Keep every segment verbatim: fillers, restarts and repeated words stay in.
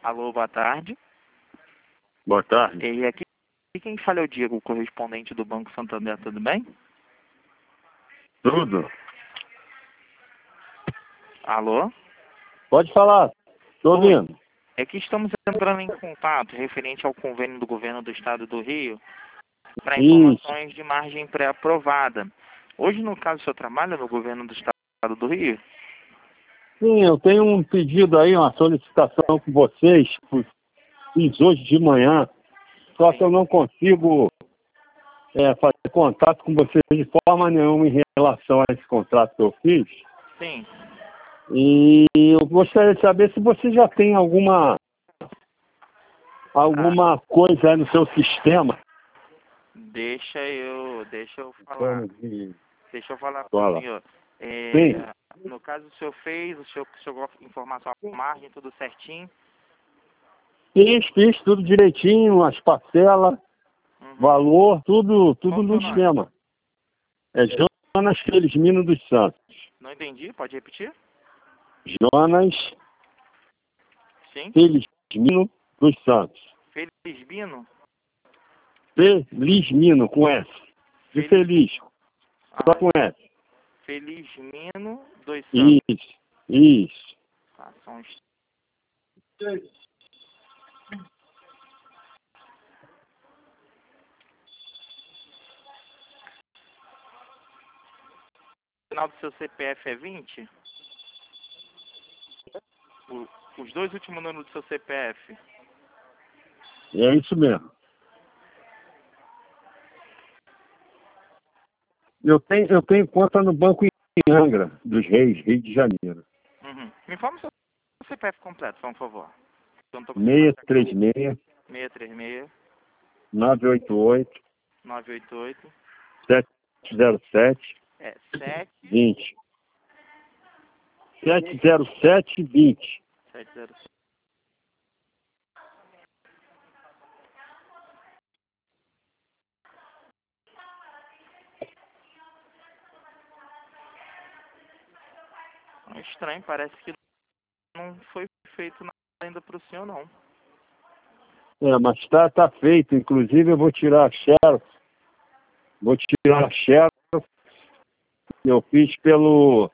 Alô, boa tarde. Boa tarde. E aqui quem fala é o Diego, correspondente do Banco Santander, tudo bem? Tudo? Alô? Pode falar. Estou ouvindo. É que estamos entrando em contato referente ao convênio do governo do estado do Rio para informações de margem pré-aprovada. Hoje, no caso, o senhor trabalha no governo do estado do Rio? Sim, eu tenho um pedido aí, uma solicitação com vocês. Fiz hoje de manhã. Só que eu não consigo é, fazer contato com vocês de forma nenhuma em relação a esse contrato que eu fiz. Sim. E eu gostaria de saber se você já tem alguma alguma Ah, coisa aí no seu sistema. deixa eu, deixa eu falar. De... Deixa eu falar para o Fala. senhor. É, Sim. no caso, o senhor fez, o senhor chegou a informar sua margem, tudo certinho? Fiz, fiz tudo direitinho, as parcelas, Uhum. valor, tudo, tudo Qual o no seu nome? esquema. É Jonas Felizmino dos Santos. Não entendi, pode repetir? Jonas Sim. Felizmino dos Santos. Felizmino? Felizmino, com S. De Fel... feliz, só Ah, com S. Felizmino dos Santos. Isso, isso. Tá, só um instante. O final do seu C P F é vinte? O, os dois últimos números do seu C P F? É isso mesmo. Eu tenho, eu tenho conta no Banco em Angra dos Reis, Rio de Janeiro. Uhum. Me informa o seu C P F completo, por favor. Eu não tô seis conseguindo três achar seis, aqui. seis três seis, nove oito oito, nove oito oito, sete zero sete, é sete vinte. sete zero sete, vinte. sete zero sete. É estranho, parece que não foi feito nada ainda pro senhor, não. É, mas tá, tá feito. Inclusive eu vou tirar a Xerox. Vou tirar a Xerox. Eu fiz pelo,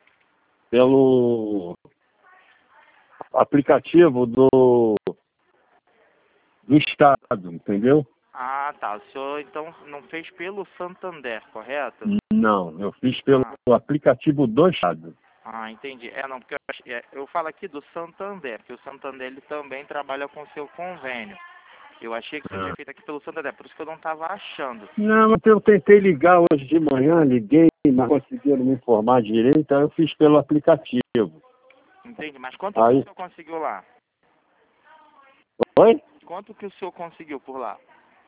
pelo aplicativo do, do Estado, entendeu? Ah, tá. O senhor, então, não fez pelo Santander, correto? Não, eu fiz pelo Ah, aplicativo do Estado. ah, entendi. É, não, porque eu, ach- é, eu falo aqui do Santander, que o Santander ele também trabalha com seu convênio. Eu achei que o senhor tinha Ah. feito aqui pelo Santander, por isso que eu não estava achando. Não, mas eu tentei ligar hoje de manhã, liguei, mas conseguiram me informar direito, aí eu fiz pelo aplicativo. Entende? Mas quanto que o Aí, senhor conseguiu lá? oi? Quanto que o senhor conseguiu por lá?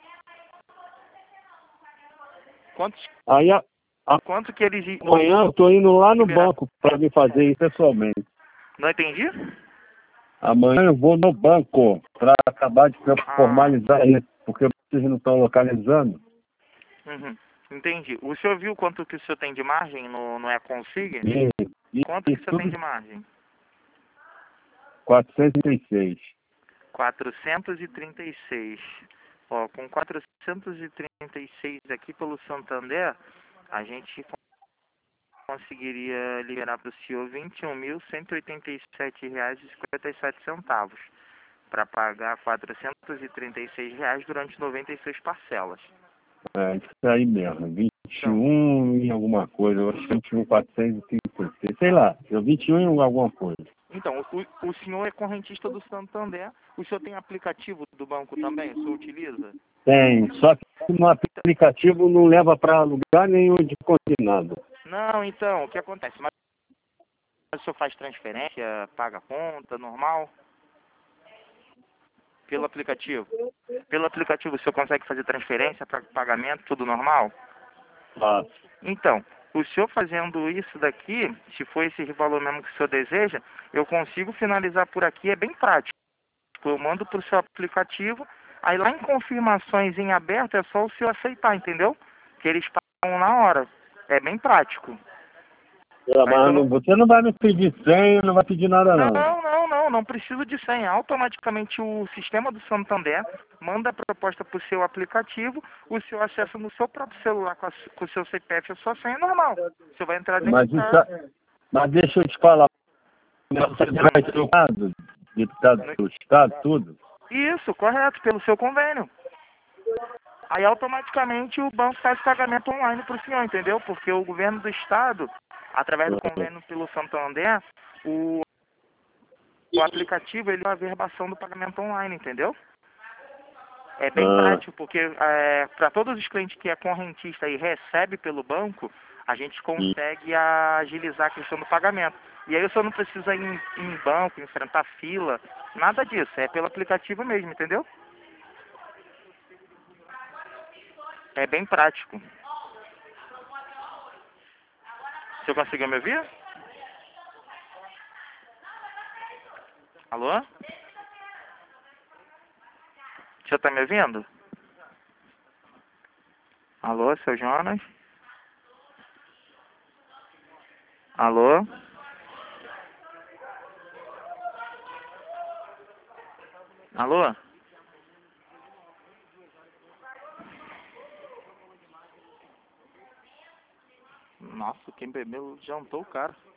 Quantos, Aí a- quanto que eles i- amanhã eu tô indo lá no liberaram? banco para me fazer isso pessoalmente. Não entendi? Amanhã eu vou no banco para acabar de Ah, formalizar isso, porque vocês não estão localizando. uhum. Entendi. O senhor viu quanto que o senhor tem de margem no, no E-Consig? E, e, Quanto e que o senhor tem tudo de margem? quatrocentos e trinta e seis. quatrocentos e trinta e seis. Ó, com quatrocentos e trinta e seis aqui pelo Santander, a gente conseguiria liberar para o senhor vinte e um mil cento e oitenta e sete reais e cinquenta e sete centavos para pagar quatrocentos e trinta e seis reais durante noventa e seis parcelas. É isso aí mesmo, Então, vinte e um e alguma coisa, eu acho que vinte e um mil quatrocentos e trinta e seis, sei lá, eu vinte e um e alguma coisa. então o, o senhor é correntista do Santander, o senhor tem aplicativo do banco também, o senhor utiliza? Tem, só que no aplicativo não leva para lugar nenhum de consignado. Não, então, o que acontece? Mas o senhor faz transferência, paga a conta, normal? Pelo aplicativo. Pelo aplicativo o senhor consegue fazer transferência para pagamento, tudo normal? Ah, Então, o senhor fazendo isso daqui, se for esse valor mesmo que o senhor deseja, eu consigo finalizar por aqui, é bem prático. Eu mando para o seu aplicativo, aí lá em confirmações em aberto é só o senhor aceitar, entendeu? Que eles pagam na hora. É bem prático. é, Aí eu mas não... não- você não vai me pedir senha, não vai pedir nada Não, não. não, não, Não, não preciso de senha. Automaticamente o sistema do Santander manda a proposta para o seu aplicativo, o seu acesso no seu próprio celular com, a, com o seu C P F, a sua senha é normal. Você vai entrar dentro Mas, de isso, casa. mas deixa eu te falar, você vai ter o caso, deputado do Estado, tudo? Isso, correto, pelo seu convênio. Aí automaticamente o banco faz pagamento online para o senhor, entendeu? Porque o governo do estado, através do convênio pelo Santander, o, o aplicativo ele dá a averbação do pagamento online, entendeu? É bem Ah. prático, porque é, para todos os clientes que é correntista e recebe pelo banco, a gente consegue agilizar a questão do pagamento. E aí o senhor não precisa ir em, ir em banco, enfrentar fila, nada disso. É pelo aplicativo mesmo, entendeu? É bem prático. O senhor conseguiu me ouvir? Alô? O senhor tá me ouvindo? Alô, seu Jonas? Alô? Alô? Nossa, quem bebeu jantou o cara.